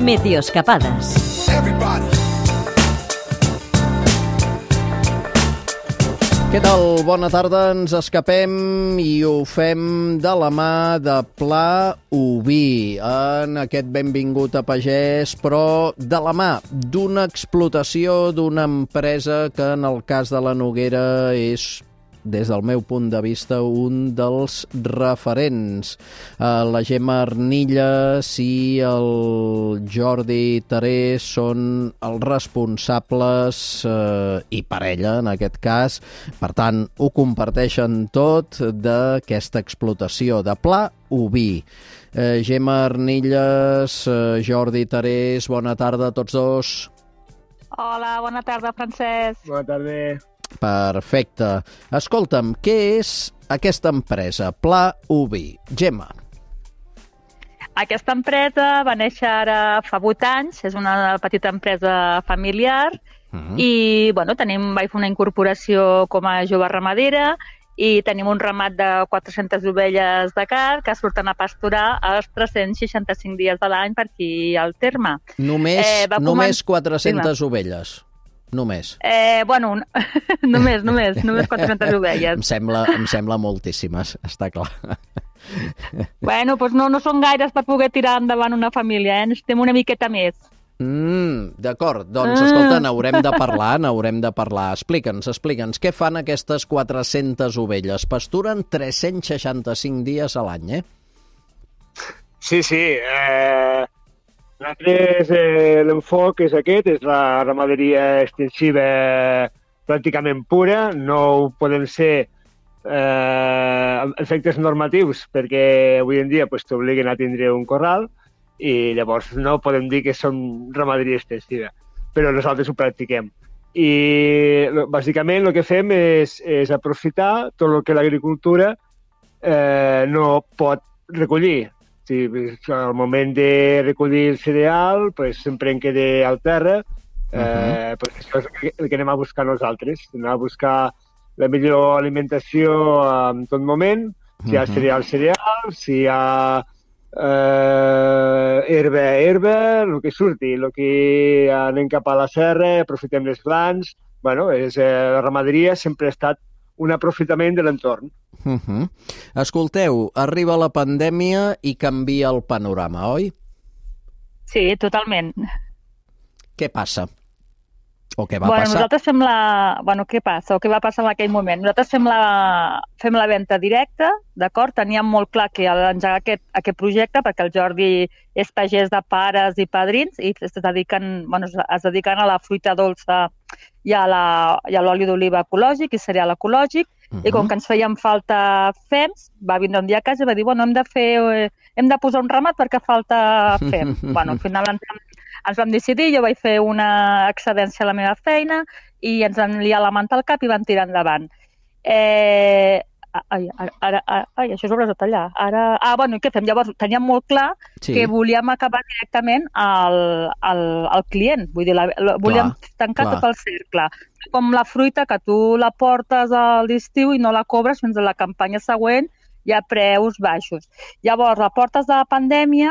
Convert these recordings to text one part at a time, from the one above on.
Meteoescapades. Què tal? Bona tarda. Ens escapem i ho fem de la mà de Pla Oví en aquest Benvingut a Pagès, però de la mà d'una explotació d'una empresa que en el cas de la Noguera és, des del meu punt de vista, un dels referents. La Gemma Arnilles i el Jordi Tarés són els responsables, i parella en aquest cas, per tant, ho comparteixen tot d'aquesta explotació de Pla Oví. Gemma Arnilles, Jordi Tarés, bona tarda a tots dos. Hola, bona tarda, Francesc. Bona tarda. Perfecte. Escolta'm, què és aquesta empresa, Pla Oví? Gemma. Aquesta empresa va néixer ara fa 8 anys, és una petita empresa familiar i vaig fer una incorporació com a jove ramadera i tenim un ramat de 400 ovelles de car que surten a pasturar els 365 dies de l'any per aquí al terme. Només 400 ovelles. Només. Només 400 ovelles. Em sembla moltíssimes, està clar. Bueno, doncs no són gaires per poder tirar endavant una família, Necessitem una miqueta més. D'acord, doncs escolta, n'haurem de parlar. Explica'ns, què fan aquestes 400 ovelles? Pasturen 365 dies a l'any, Sí. Nosaltres l'enfoc és aquest, és la ramaderia extensiva pràcticament pura, no ho poden ser efectes normatius perquè avui en dia t'obliguen a tindre un corral i llavors no podem dir que som ramaderia extensiva, però nosaltres ho practiquem. I bàsicament el que fem és aprofitar tot el que l'agricultura no pot recollir. Sí, al moment de recollir el cereal, sempre en queda al terra, això és el que anem a buscar nosaltres, anar a buscar la millor alimentació en tot moment, si hi ha cereal, si hi ha herba, el que surti, el que anem cap a la serra, aprofitem les glans, la ramaderia sempre ha estat un aprofitament de l'entorn. Escolteu, arriba la pandèmia i canvia el panorama, oi? Sí, totalment. Què passa? O què va passar? Nosaltres què passa? O què va passar en aquell moment? Nosaltres fem la venda directa, d'acord? Teníem molt clar que engegar aquest projecte, perquè el Jordi és pagès de pares i padrins i es dediquen a la fruita dolça i a l'oli d'oliva ecològic i cereal ecològic, i com que ens feien falta fems, va vindre un dia a casa i va dir, hem de posar un ramat perquè falta fem. Al final ens vam decidir, jo vaig fer una excedència a la meva feina i ens van liar la manta al cap i vam tirar endavant. Això és obres de tallar. I què fem? Llavors teníem molt clar que volíem acabar directament al client. Vull dir, volíem tancar tot el cercle. Com la fruita, que tu la portes a l'estiu i no la cobres fins a la campanya següent i a preus baixos. Llavors, a portes de la pandèmia,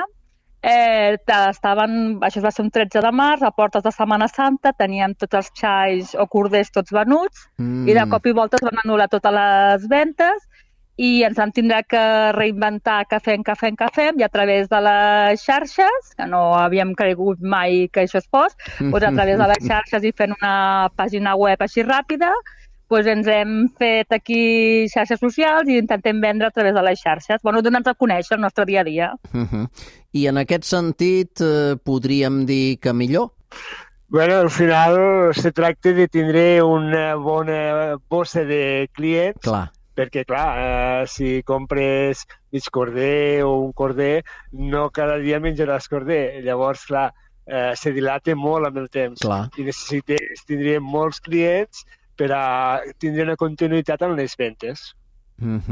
això va ser un 13 de març, a portes de Setmana Santa, teníem tots els xais o corders tots venuts i de cop i volta es van anul·lar totes les ventes i ens vam tindre que reinventar què fem i a través de les xarxes, que no havíem cregut mai que això es fos, a través de les xarxes i fent una pàgina web així ràpida, ens hem fet aquí xarxes socials i intentem vendre a través de les xarxes. Donant a conèixer el nostre dia a dia. I en aquest sentit, podríem dir que millor? Al final se tracta de tindre una bona bossa de clients. Clar. Perquè, si compres mig corder o un corder, no cada dia menjaràs corder. Llavors, se dilata molt amb el temps. Clar. I necessites tindre molts clients per a tindre una continuïtat en les ventes.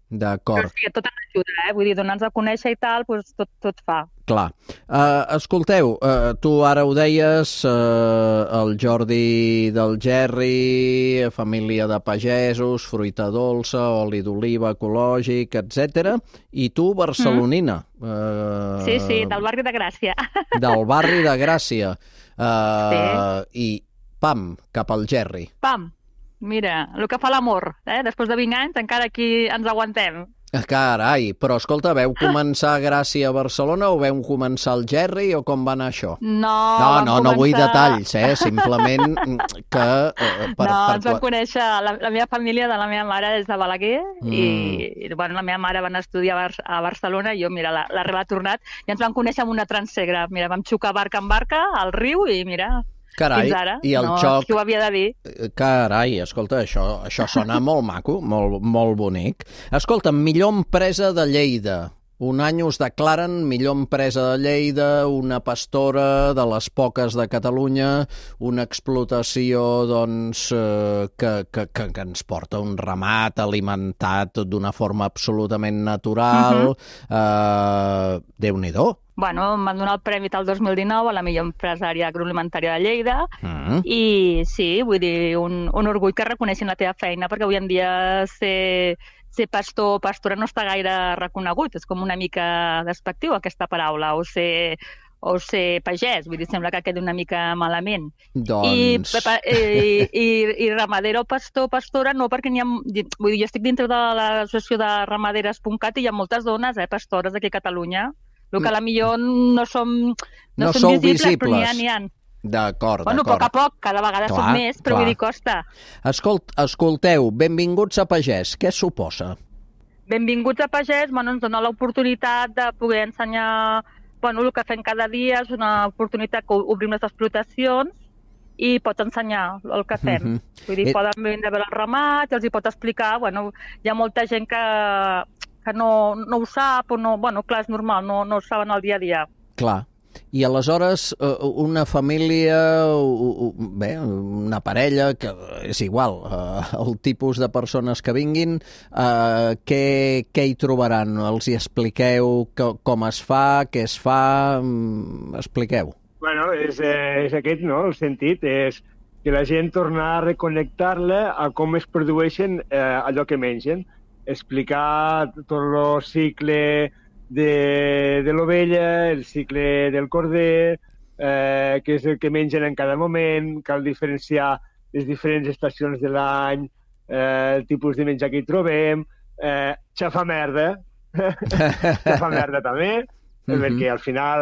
D'acord. Però sí, tot ens ajuda, vull dir, donar-nos a conèixer i tal, doncs tot fa. Clar. Escolteu, tu ara ho deies, el Jordi del Gerri, família de pagesos, fruita dolça, oli d'oliva ecològic, etc. I tu, barcelonina. Sí, del barri de Gràcia. Del barri de Gràcia. Sí. I pam, cap al Gerri. Pam! Mira, el que fa l'amor, Després de 20 anys encara aquí ens aguantem. Carai, però escolta, veu començar a Gràcia a Barcelona o veu començar al Gerri o com va anar això? No vull detalls, simplement que... ens vam conèixer, la meva família de la meva mare és de Balaguer i la meva mare va anar a estudiar a Barcelona i jo, mira, l'arrel ha tornat i ens vam conèixer amb una transegre. Mira, vam xocar barca en barca al riu i mira... Carai, fins ara, i el xoc... qui ho havia de dir. Carai, escolta, això sona molt maco, molt bonic. Escolta, millor empresa de Lleida. Un any us declaren millor empresa de Lleida, una pastora de les poques de Catalunya, una explotació doncs, que ens porta un ramat alimentat d'una forma absolutament natural. Déu-n'hi-do. Bueno, em van donar el premi el 2019 a la millor empresària agroalimentària de Lleida i sí, vull dir, un orgull que reconeixin la teva feina perquè avui en dia ser pastor o pastora no està gaire reconegut, és com una mica despectiu aquesta paraula, o ser pagès, vull dir, sembla que quedi una mica malament. Doncs... I ramadera o pastor o pastora no, perquè n'hi ha... Vull dir, jo estic dintre de l'associació de ramaderes.cat i hi ha moltes dones, pastores aquí a Catalunya. El que potser no som visibles, però n'hi ha. D'acord. Bueno, a poc, cada vegada som més, però vull dir, costa. Escolteu, benvinguts a Pagès, què suposa? Benvinguts a Pagès, ens dona l'oportunitat de poder ensenyar el que fem cada dia, és una oportunitat que obrim les explotacions i pots ensenyar el que fem. Vull dir, poden vindre a veure el ramat, els hi pot explicar, hi ha molta gent que no ho sap, o clar, és normal, no ho saben al dia a dia. Clar. I aleshores una família, una parella, que és igual, el tipus de persones que vinguin, què hi trobaran? Els hi expliqueu com es fa, què es fa? Expliqueu. Bueno, és aquest, no?, el sentit, és que la gent torna a reconnectar-la a com es produeixen allò que mengen. Explicar tot el cicle de l'ovella, el cicle del corder, què és el que mengen en cada moment, cal diferenciar les diferents estacions de l'any, el tipus de menjar que hi trobem, xafar merda, xafar merda també, perquè al final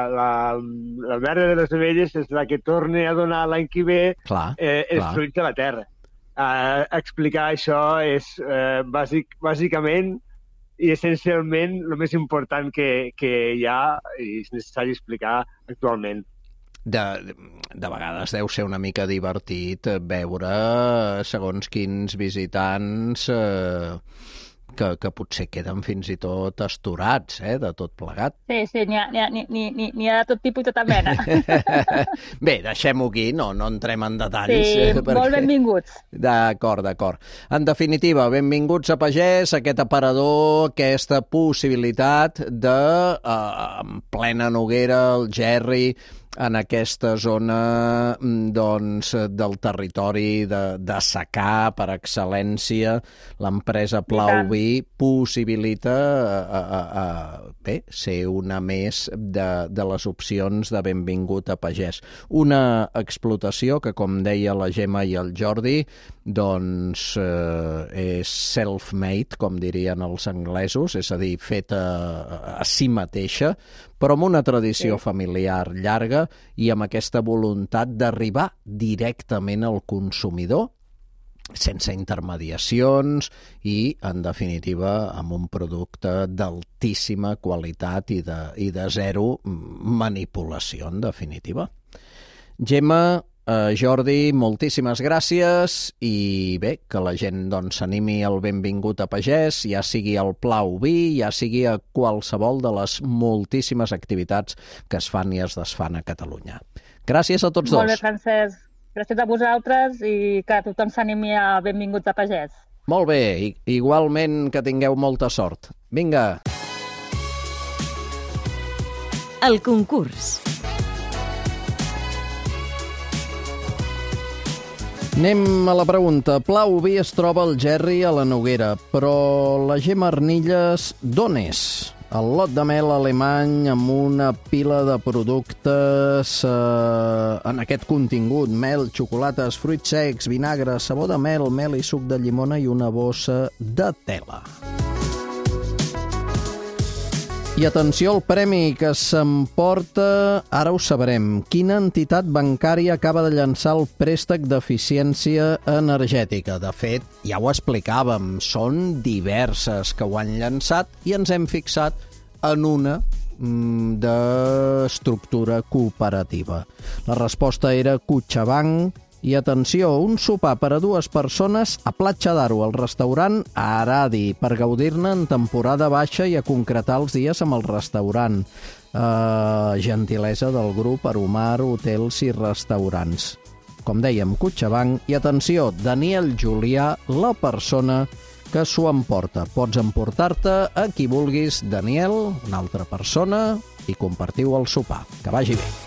la merda de les ovelles és la que torna a donar l'any que ve els fruits de la terra. Explicar això és bàsicament i essencialment el més important que hi ha i és necessari explicar actualment. De vegades deu ser una mica divertit veure segons quins visitants que potser queden fins i tot astorats, de tot plegat. Sí, n'hi ha de tot tipus i tota mena. Bé, deixem-ho aquí, no entrem en detalls. Sí, molt benvinguts. D'acord. En definitiva, benvinguts a Pagès, aquest aparador, aquesta possibilitat de, en plena Noguera, el Gerri, en aquesta zona doncs, del territori de secà per excel·lència, l'empresa Plau Vi possibilita ser una més de les opcions de benvingut a Pagès. Una explotació que, com deia la Gemma i el Jordi, doncs és self-made, com dirien els anglesos, és a dir, feta a si mateixa, però amb una tradició familiar llarga i amb aquesta voluntat d'arribar directament al consumidor, sense intermediacions i, en definitiva, amb un producte d'altíssima qualitat i de zero manipulació, en definitiva. Gemma, Jordi, moltíssimes gràcies i bé, que la gent s'animi al benvingut a Pagès, ja sigui al Plau Vi, ja sigui a qualsevol de les moltíssimes activitats que es fan i es desfan a Catalunya. Gràcies a tots dos. Molt bé, Francesc. Gràcies a vosaltres i que tothom s'animi a benvinguts a Pagès. Molt bé, igualment que tingueu molta sort. Vinga. El concurs. Anem a la pregunta. Pla Ubi es troba al Gerri a la Noguera, però la Gemma Arnilles d'on és? El lot de mel alemany amb una pila de productes en aquest contingut. Mel, xocolates, fruits secs, vinagre, sabó de mel, mel i suc de llimona i una bossa de tela. I atenció al premi que s'emporta, ara ho sabrem. Quina entitat bancària acaba de llançar el préstec d'eficiència energètica? De fet, ja ho explicàvem, són diverses que ho han llançat i ens hem fixat en una d'estructura cooperativa. La resposta era CaixaBank. I atenció, un sopar per a 2 persones a Platja d'Aro, al restaurant Aradi, per gaudir-ne en temporada baixa i a concretar els dies amb el restaurant. Gentilesa del grup Aromar Hotels i Restaurants. Com dèiem, CaixaBank. I atenció, Daniel Julià, la persona que s'ho emporta. Pots emportar-te a qui vulguis, Daniel, una altra persona, i compartiu el sopar. Que vagi bé.